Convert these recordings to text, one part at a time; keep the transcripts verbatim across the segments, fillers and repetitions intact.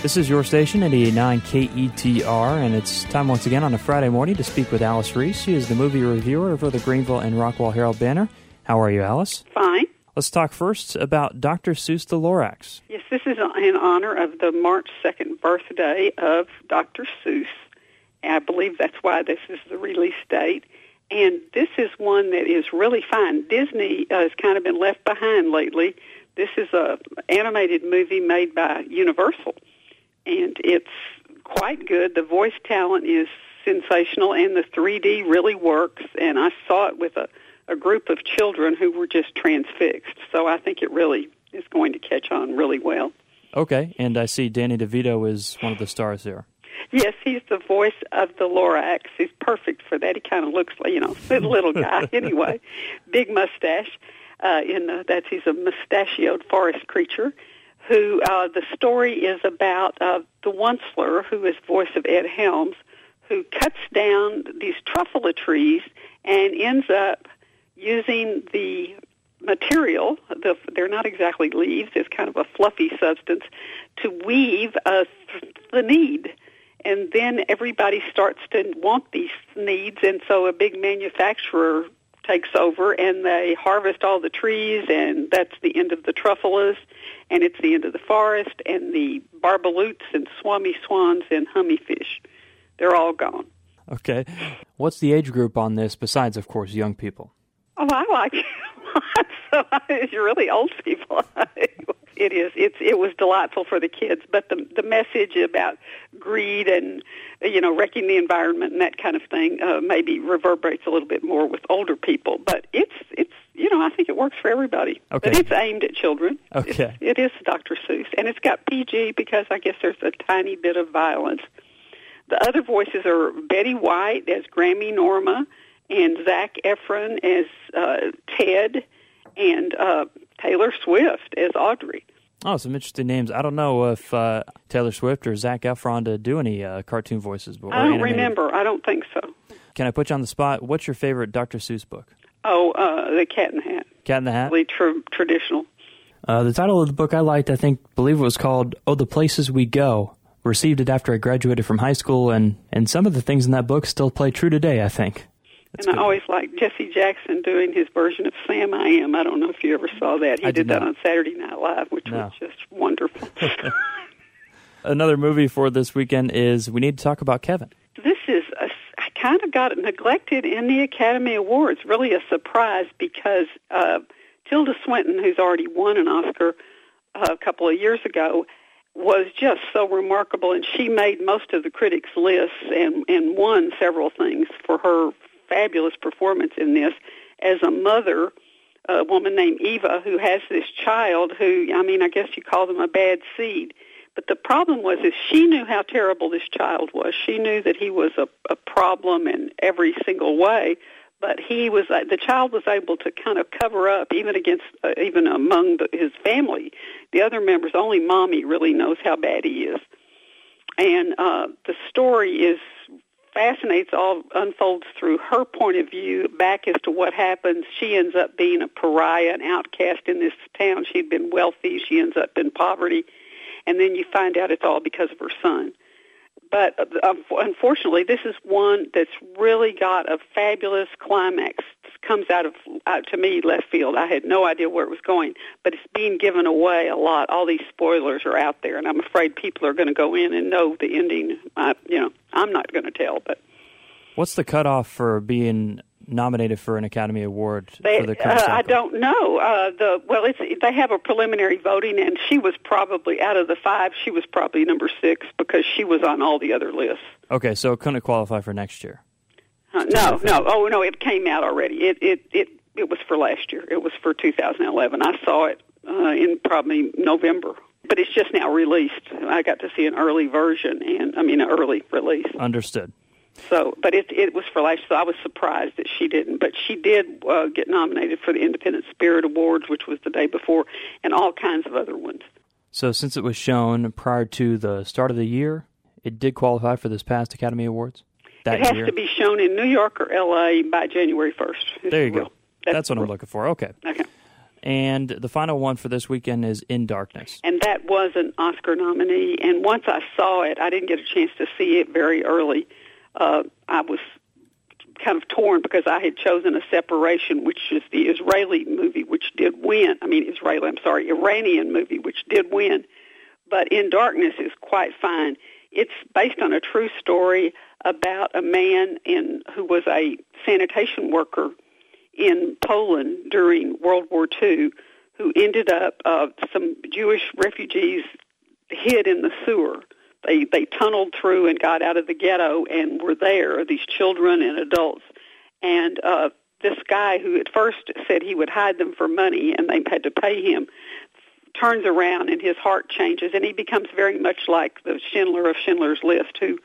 This is your station at eighty-eight point nine K E T R, and it's time once again on a Friday morning to speak with Alice Reese. She is the movie reviewer for the Greenville and Rockwall Herald Banner. How are you, Alice? Fine. Let's talk first about Doctor Seuss the Lorax. Yes, this is in honor of the March second birthday of Doctor Seuss. I believe that's why this is the release date. And this is one that is really fine. Disney uh, has kind of been left behind lately. This is an animated movie made by Universal, and it's quite good. The voice talent is sensational, and the three D really works. And I saw it with a, a group of children who were just transfixed. So I think it really is going to catch on really well. Okay, and I see Danny DeVito is one of the stars here. Yes, he's the voice of the Lorax. He's perfect for that. He kind of looks like, you know, little guy anyway. Big mustache. Uh, in the, that's he's a mustachioed forest creature. Who uh, the story is about uh, the Onceler, who is voice of Ed Helms, who cuts down these truffula trees and ends up using the material. The, they're not exactly leaves; it's kind of a fluffy substance to weave a thneed. And then everybody starts to want these thneeds, and so a big manufacturer takes over, and they harvest all the trees, and that's the end of the truffulas, and it's the end of the forest, and the barbaloots and swami swans and hummyfish. They're all gone. Okay. What's the age group on this, besides, of course, young people? Oh, I like it a lot. So it's really old people. It is. It's. It was delightful for the kids, but the the message about greed and, you know, wrecking the environment and that kind of thing uh, maybe reverberates a little bit more with older people. But it's it's you know I think it works for everybody. Okay. But it's aimed at children. Okay. It's, it is Doctor Seuss, and it's got P G because I guess there's a tiny bit of violence. The other voices are Betty White as Grammy Norma, and Zac Efron as uh, Ted, and uh, Taylor Swift as Audrey. Oh, some interesting names. I don't know if uh, Taylor Swift or Zac Efron to do any uh, cartoon voices. But I don't animated. remember. I don't think so. Can I put you on the spot? What's your favorite Doctor Seuss book? Oh, uh, The Cat in the Hat. Cat in the Hat? Really tra- traditional. Uh, the title of the book I liked, I think, believe it was called Oh, the Places We Go. Received it after I graduated from high school, and, and some of the things in that book still play true today, I think. That's and good. I always liked Jesse Jackson doing his version of Sam I Am. I don't know if you ever saw that. He I did, did that not. on Saturday Night Live, which No. was just wonderful. Another movie for this weekend is we need to talk about Kevin. This is, a, I kind of got neglected in the Academy Awards, really a surprise, because uh, Tilda Swinton, who's already won an Oscar uh, a couple of years ago, was just so remarkable, and she made most of the critics' lists and, and won several things for her fabulous performance in this as a mother, a woman named Eva, who has this child who, I mean, I guess you call them a bad seed. But the problem was is she knew how terrible this child was. She knew that he was a, a problem in every single way, but he was uh, the child was able to kind of cover up, even against, uh, even among the, his family. The other members, only Mommy really knows how bad he is. And uh, the story is fascinates, all unfolds through her point of view back as to what happens. She ends up being a pariah, an outcast in this town. She'd been wealthy. She ends up in poverty. And then you find out it's all because of her son. But uh, unfortunately, this is one that's really got a fabulous climax. It comes out of, uh, to me, left field. I had no idea where it was going, but it's being given away a lot. All these spoilers are out there, and I'm afraid people are going to go in and know the ending. I, you know, I'm not going to tell. But what's the cutoff for being nominated for an Academy Award they, for the current uh, cycle? I don't know. Uh, the well, it's they have a preliminary voting, and she was probably out of the five. She was probably number six because she was on all the other lists. Okay, so it couldn't qualify for next year. Uh, no, no. Oh, no, it came out already. It it it it was for last year. It was for two thousand eleven. I saw it uh, in probably November, but it's just now released. I got to see an early version, and I mean an early release. Understood. So, but it it was for last. So I was surprised that she didn't, but she did uh, get nominated for the Independent Spirit Awards, which was the day before, and all kinds of other ones. So, since it was shown prior to the start of the year, it did qualify for this past Academy Awards. That it has year? to be shown in New York or L A by January first. There you go. That's, That's what I'm looking for. Okay. Okay. And the final one for this weekend is In Darkness. And that was an Oscar nominee. And once I saw it, I didn't get a chance to see it very early. Uh, I was kind of torn because I had chosen A Separation, which is the Israeli movie, which did win. I mean, Israeli, I'm sorry, Iranian movie, which did win. But In Darkness is quite fine. It's based on a true story about a man in who was a sanitation worker in Poland during World War Two, who ended up, uh, some Jewish refugees hid in the sewer. They they tunneled through and got out of the ghetto and were there, these children and adults. And uh, this guy who at first said he would hide them for money and they had to pay him, turns around and his heart changes and he becomes very much like the Schindler of Schindler's List, who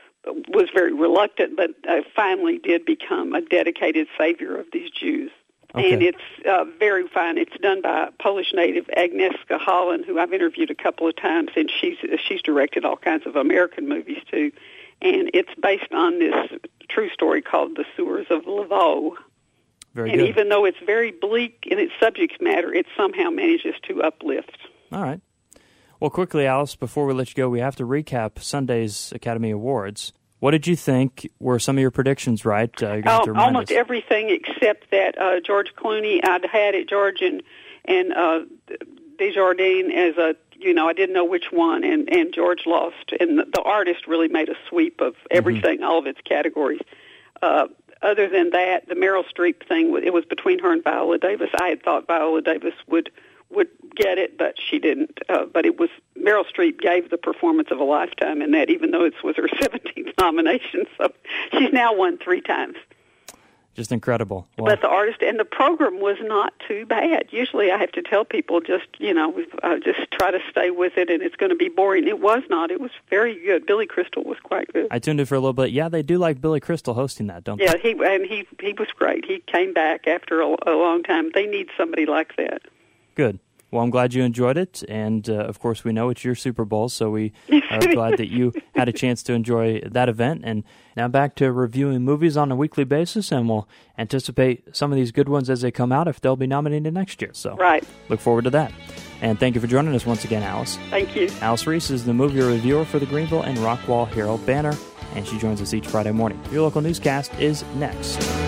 was very reluctant but uh, finally did become a dedicated savior of these Jews. Okay. And it's uh, very fine. It's done by Polish native Agnieszka Holland, who I've interviewed a couple of times, and she's she's directed all kinds of American movies too. And it's based on this true story called The Sewers of Lvov. Very and good. even though it's very bleak in its subject matter, it somehow manages to uplift. All right. Well, quickly, Alice, before we let you go, we have to recap Sunday's Academy Awards. What did you think? Were some of your predictions right? Uh, you're going to have to remind almost us. everything except that uh, George Clooney, I'd had it, George and, and uh, Desjardins as a, you know, I didn't know which one, and, and George lost. And the, the artist really made a sweep of everything, mm-hmm. all of its categories. Uh, other than that, the Meryl Streep thing, it was between her and Viola Davis. I had thought Viola Davis would would get it, but she didn't. Uh, but it was Meryl Streep gave the performance of a lifetime in that, even though it was her seventeenth nomination. So she's now won three times. Just incredible. Well, but the artist and the program was not too bad. Usually I have to tell people just, you know, uh, just try to stay with it and it's going to be boring. It was not. It was very good. Billy Crystal was quite good. I tuned in for a little bit. Yeah, they do like Billy Crystal hosting that, don't yeah, they? Yeah, he, and he, he was great. He came back after a, a long time. They need somebody like that. Good. Well, I'm glad you enjoyed it, and uh, of course we know it's your Super Bowl, so we are glad that you had a chance to enjoy that event. And now back to reviewing movies on a weekly basis, and we'll anticipate some of these good ones as they come out if they'll be nominated next year. So right. Look forward to that. And thank you for joining us once again, Alice. Thank you. Alice Reese is the movie reviewer for the Greenville and Rockwall Herald Banner, and she joins us each Friday morning. Your local newscast is next.